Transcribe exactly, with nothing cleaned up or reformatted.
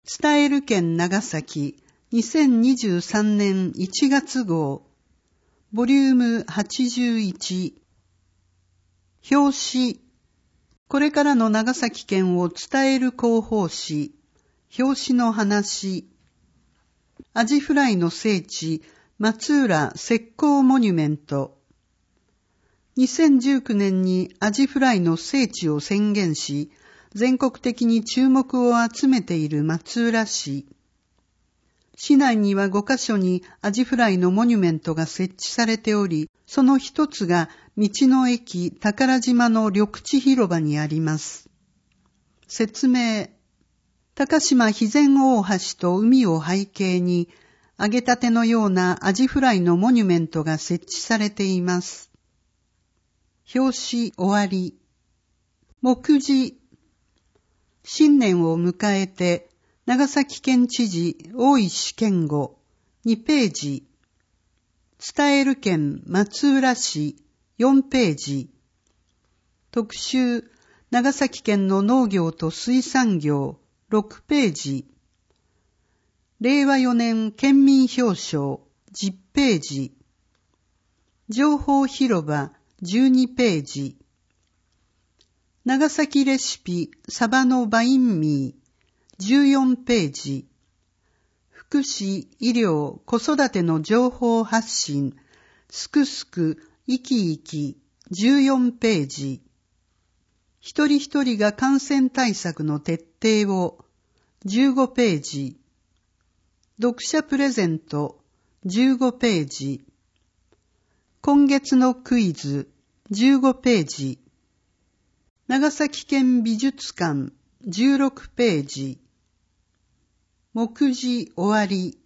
伝える県長崎にせんにじゅうさんねんいちがつ号ボリュームはちじゅういち表紙これからの長崎県を伝える広報誌表紙の話アジフライの聖地松浦石膏モニュメントにせんじゅうきゅうねんにアジフライの聖地を宣言し全国的に注目を集めている松浦市。市内にはごカ所にアジフライのモニュメントが設置されており、その一つが道の駅宝島の緑地広場にあります。説明。高島肥前大橋と海を背景に、揚げたてのようなアジフライのモニュメントが設置されています。表紙終わり。目次。新年を迎えて、長崎県知事大石健吾にページ。伝える県松浦市よんページ。特集長崎県の農業と水産業ろくページ。れいわよねん県民表彰じゅっページ。情報広場じゅうにページ。長崎レシピサバのバインミーじゅうよんページ。福祉、医療、子育ての情報発信すくすく、生き生きじゅうよんページ。一人一人が感染対策の徹底をじゅうごページ。読者プレゼントじゅうごページ。今月のクイズじゅうごページ。長崎県美術館じゅうろくページ。目次終わり。